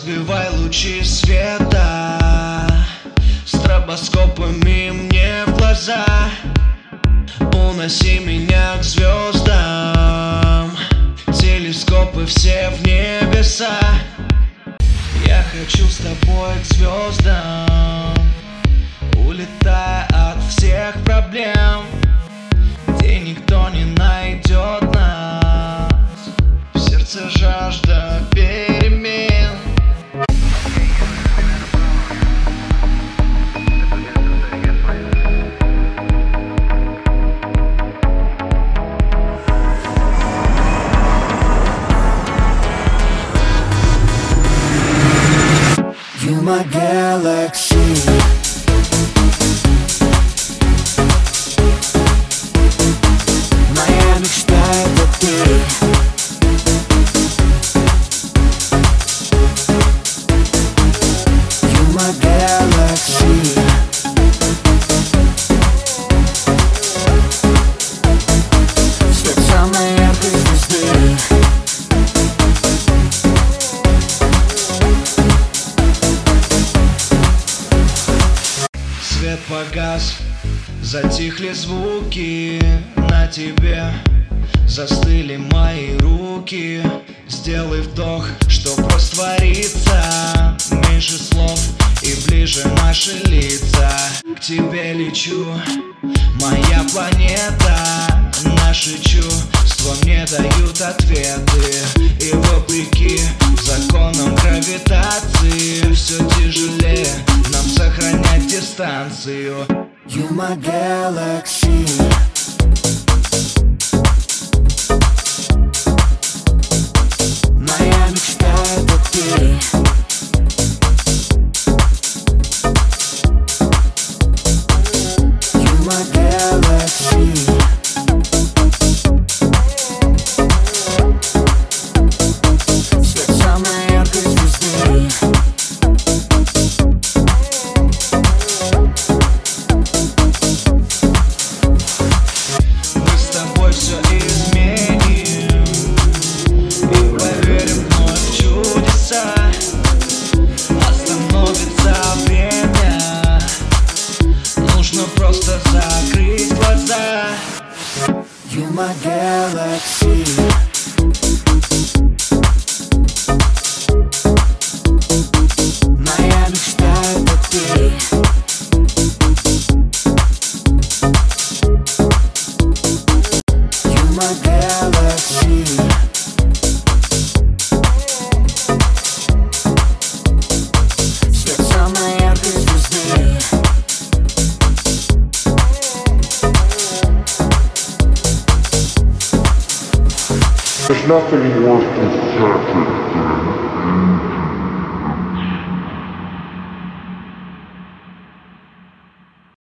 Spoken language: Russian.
Разбивай лучи света стробоскопами мне в глаза. Уноси меня к звездам, телескопы все в небеса. Я хочу с тобой к звездам, улетая от всех проблем, где никто не найдет нас. В сердце жажда перемен. You my galaxy. Моя мечта — это ты. You my galaxy. Свет самой яркой звезды. Свет погас, затихли звуки. На тебе застыли мои руки. Сделай вдох, чтоб раствориться. Меньше слов и ближе наши лица. К тебе лечу, моя планета. Наши чувства мне дают ответы. И вопреки законам гравитации все тяжелее нам сохранять дистанцию. You my galaxy. Моя мечта — это ты. You my galaxy. Свет самой яркой звезды. Все изменим и поверим вновь в чудеса. Остановится время, нужно просто закрыть глаза. You my galaxy. Моя мечта — это ты. My galaxy. Свет самой яркой звезды. There's nothing worth the